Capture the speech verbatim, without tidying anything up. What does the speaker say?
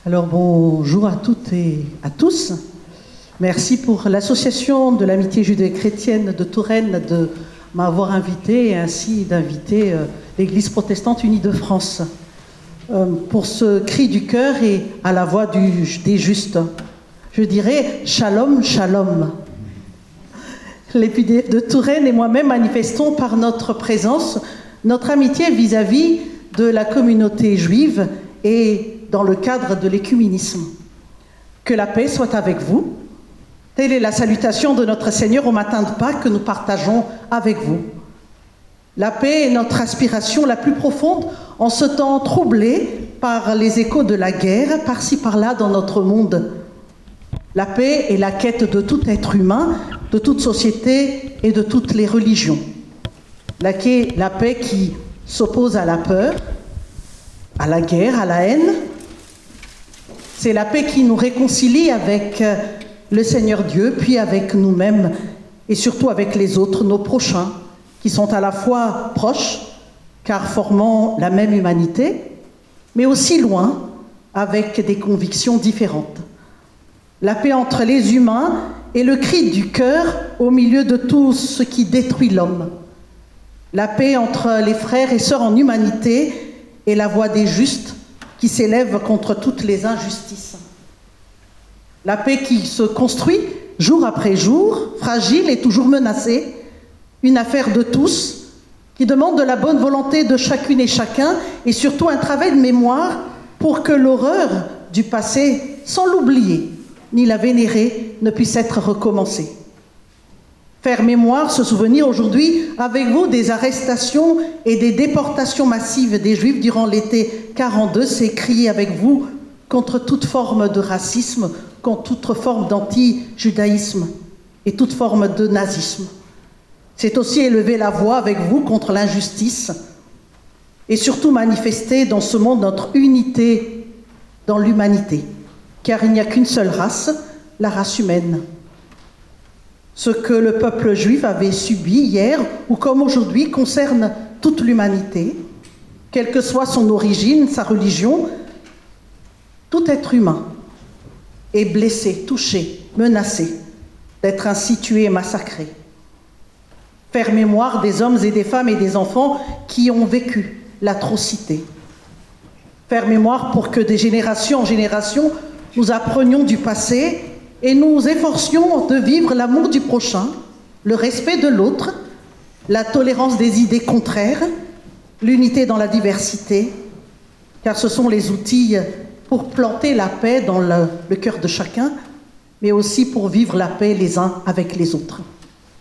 Alors bonjour à toutes et à tous. Merci pour l'association de l'amitié judéo-chrétienne de Touraine de m'avoir invité et ainsi d'inviter euh, l'Église protestante unie de France euh, pour ce cri du cœur et à la voix du, des justes. Je dirais shalom, shalom. Les P D F de Touraine et moi-même manifestons par notre présence notre amitié vis-à-vis de la communauté juive et dans le cadre de l'écuménisme. Que la paix soit avec vous. Telle est la salutation de notre Seigneur au matin de Pâques que nous partageons avec vous. La paix est notre aspiration la plus profonde en ce temps troublé par les échos de la guerre, par-ci par-là dans notre monde. La paix est la quête de tout être humain, de toute société et de toutes les religions. La paix qui s'oppose à la peur, à la guerre, à la haine. C'est la paix qui nous réconcilie avec le Seigneur Dieu, puis avec nous-mêmes et surtout avec les autres, nos prochains, qui sont à la fois proches, car formant la même humanité, mais aussi loin, avec des convictions différentes. La paix entre les humains est le cri du cœur au milieu de tout ce qui détruit l'homme. La paix entre les frères et sœurs en humanité est la voix des justes qui s'élève contre toutes les injustices. La paix qui se construit jour après jour, fragile et toujours menacée, une affaire de tous, qui demande de la bonne volonté de chacune et chacun, et surtout un travail de mémoire pour que l'horreur du passé, sans l'oublier, ni la vénérer, ne puisse être recommencée. Faire mémoire, se souvenir aujourd'hui avec vous des arrestations et des déportations massives des Juifs durant l'été quarante-deux, c'est crier avec vous contre toute forme de racisme, contre toute forme d'anti-judaïsme et toute forme de nazisme. C'est aussi élever la voix avec vous contre l'injustice et surtout manifester dans ce monde notre unité dans l'humanité, car il n'y a qu'une seule race, la race humaine. Ce que le peuple juif avait subi hier ou comme aujourd'hui concerne toute l'humanité, quelle que soit son origine, sa religion. Tout être humain est blessé, touché, menacé d'être ainsi tué et massacré. Faire mémoire des hommes et des femmes et des enfants qui ont vécu l'atrocité. Faire mémoire pour que de génération en génération, nous apprenions du passé et nous efforcions de vivre l'amour du prochain, le respect de l'autre, la tolérance des idées contraires, l'unité dans la diversité, car ce sont les outils pour planter la paix dans le, le cœur de chacun, mais aussi pour vivre la paix les uns avec les autres.